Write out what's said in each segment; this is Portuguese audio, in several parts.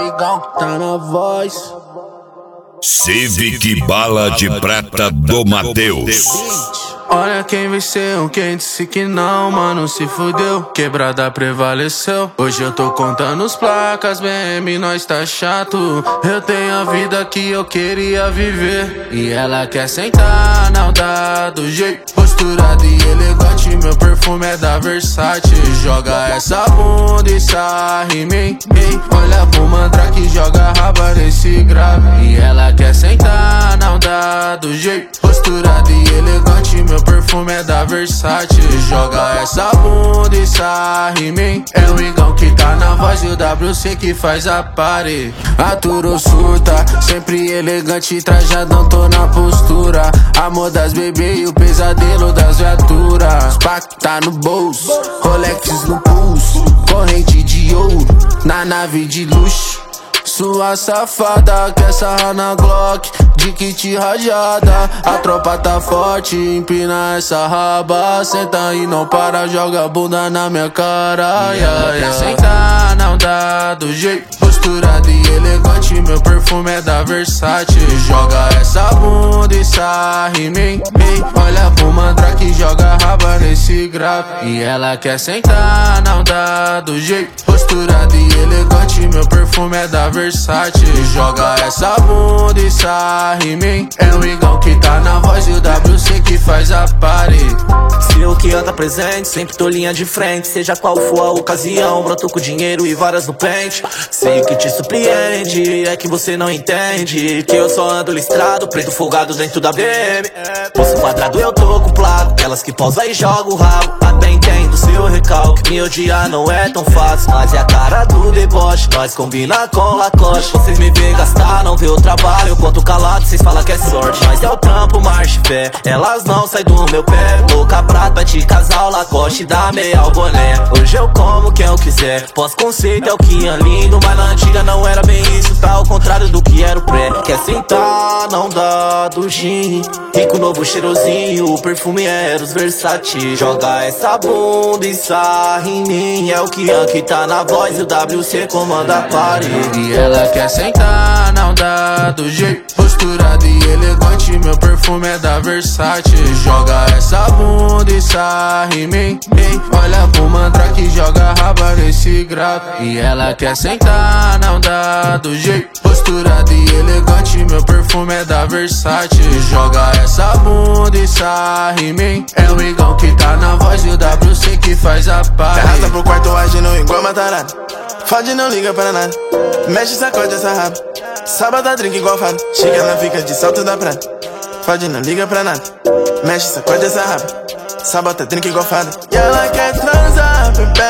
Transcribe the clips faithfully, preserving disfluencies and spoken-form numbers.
Igão que tá na voz. Civic Bala de Prata do Mateus. Olha quem venceu, quem disse que não, mano, se fudeu. Quebrada prevaleceu. Hoje eu tô contando os placas, B M, nós tá chato. Eu tenho a vida que eu queria viver. E ela quer sentar, não dá do jeito. Posturada e elegante, meu perfume é da Versace. Joga essa bunda e sarra em mim. Ei, olha pro mantra que joga raba nesse grave. E ela quer sentar, não dá do jeito. Posturada e elegante, meu perfume é da Versace. Joga essa bunda e sarra em mim. É o Igão que tá na voz e o W C que faz a party. Aturo surta, sempre elegante, trajadão, tô na postura. Amor das bebê e o pesadelo das viaturas. Pac tá no bolso, Rolex no pulso, corrente de ouro na nave de luxo. Sua safada quer sarrar na Glock, de kit rajada. A tropa tá forte, empina essa raba. Senta e não para, joga a bunda na minha cara. Yeah, yeah. Sentar, não dá do jeito. Posturada e elegante, meu perfume é da Versace. Joga essa bunda e sarra em mim. Ei, olha pro mantra que joga raba nesse grave. E ela quer sentar, não dá do jeito. Posturada e elegante, meu perfume é da Versace. Joga essa bunda e sarra em mim. É o Igão que tá na voz e o W C que faz a party. Se eu que anda presente, sempre tô linha de frente. Seja qual for a ocasião, broto com dinheiro e varas no pente. Sei o que te surpreende, é que você não entende que eu só ando listrado, preto folgado dentro da B M. Poço quadrado eu tô acoplado, elas que pausa e joga o rabo. Até entendo seu recalque, me odiar não é tão fácil. Mas é a cara do deboche, nós combina com Lacoste. Vocês me vê gastar, não vê o trabalho. Eu conto calado, vocês falam que é sorte, mas é o trampo, marcha e fé. Elas não saem do meu pé. Louca prata de casal, Lacoste da meia ao boné. Hoje eu como quem eu quiser, pós-conceito é o que é lindo. Mas na antiga não era bem isso, tá ao contrário do que era o pré. Quer sentar, não dá do gin. Rico novo cheirosinho, o perfume é os Versace. Joga essa bunda e sarra em mim. É o que aqui tá na voz e o W C comanda a party. E ela quer sentar, não dá do jeito. Posturada e elegante, meu perfume é da Versace. Joga essa bunda e sarra em mim. Ei, olha pro mantra que joga raba nesse grave. E ela quer sentar, não dá do jeito. Posturada e elegante, meu perfume é da Versace. Joga essa bunda e sarra em mim. É o Igão que tá na voz e o W C que faz a party. Arrasta pro quarto agindo igual uma tarada. Fode não liga pra nada, mexe, sacode essa raba. Sábado drink igual fado, chega na fica de salto da prata. Fode não liga pra nada, mexe, sacode essa raba. Sábado drink igual fado. E ela quer transar,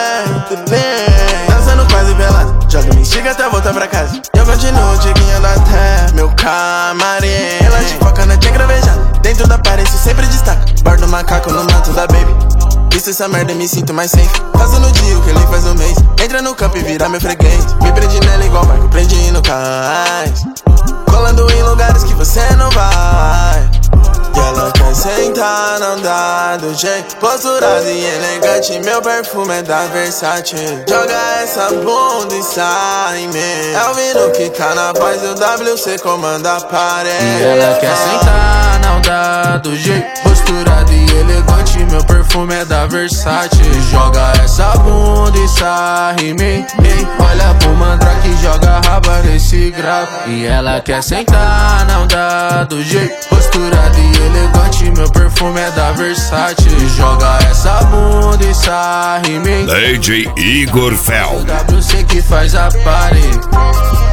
bebê, dançando quase pelado. Joga me instiga até voltar pra casa. Eu continuo diguinhando até meu camarim. Ela te foca na tia gravejada, dentro da parede sempre destaca. Bordo macaco no manto da baby. Visto essa merda e me sinto mais safe. Faço no dia o que ele faz no mês. Entra no campo e vira meu freguês. Me prende nela igual barco, prendi no cais. Colando em lugares que você não vai. E ela quer sentar, não dá do jeito. Posturada e elegante, meu perfume é da Versace. Joga essa bunda e sai em mim. É o Vino que tá na voz e o W C comanda a parede. E ela quer sentar, não dá do jeito. Posturada e elegante, meu perfume é da Versace. Joga essa bunda e sarra em mim. Ei, olha pro mantra que joga raba nesse grave. E ela quer sentar, não dá do jeito. Posturada e elegante, meu perfume é da Versace. Joga essa bunda e sarra em mim. D J Igor Fel. O W C que faz a party.